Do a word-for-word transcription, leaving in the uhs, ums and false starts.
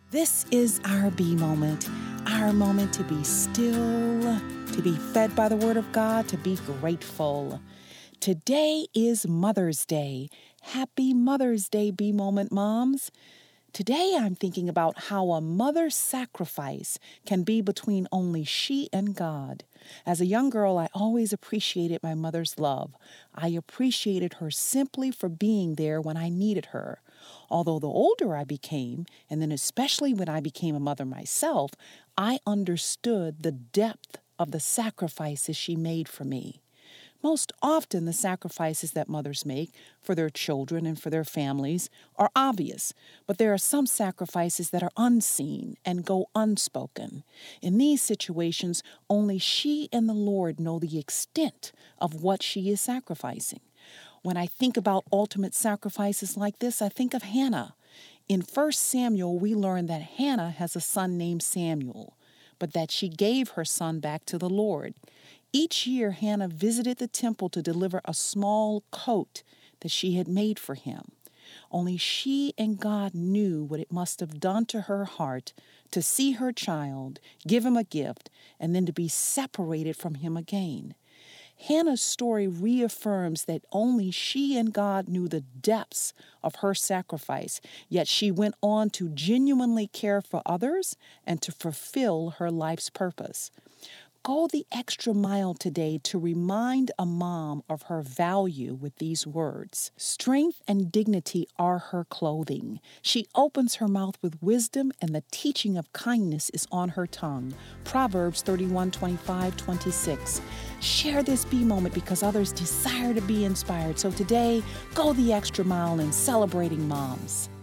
This is our B moment, our moment to be still, to be fed by the Word of God, to be grateful. Today is Mother's Day. Happy Mother's Day, B moment moms. Today I'm thinking about how a mother's sacrifice can be between only she and God. As a young girl, I always appreciated my mother's love. I appreciated her simply for being there when I needed her. Although the older I became, and then especially when I became a mother myself, I understood the depth of the sacrifices she made for me. Most often, the sacrifices that mothers make for their children and for their families are obvious, but there are some sacrifices that are unseen and go unspoken. In these situations, only she and the Lord know the extent of what she is sacrificing. When I think about ultimate sacrifices like this, I think of Hannah. In First Samuel, we learn that Hannah has a son named Samuel, but that she gave her son back to the Lord. Each year, Hannah visited the temple to deliver a small coat that she had made for him. Only she and God knew what it must have done to her heart to see her child, give him a gift, and then to be separated from him again. Hannah's story reaffirms that only she and God knew the depths of her sacrifice, yet she went on to genuinely care for others and to fulfill her life's purpose. Go the extra mile today to remind a mom of her value with these words. Strength and dignity are her clothing. She opens her mouth with wisdom, and the teaching of kindness is on her tongue. Proverbs thirty-one, twenty-five, twenty-six. Share this B moment because others desire to be inspired. So today, go the extra mile in celebrating moms.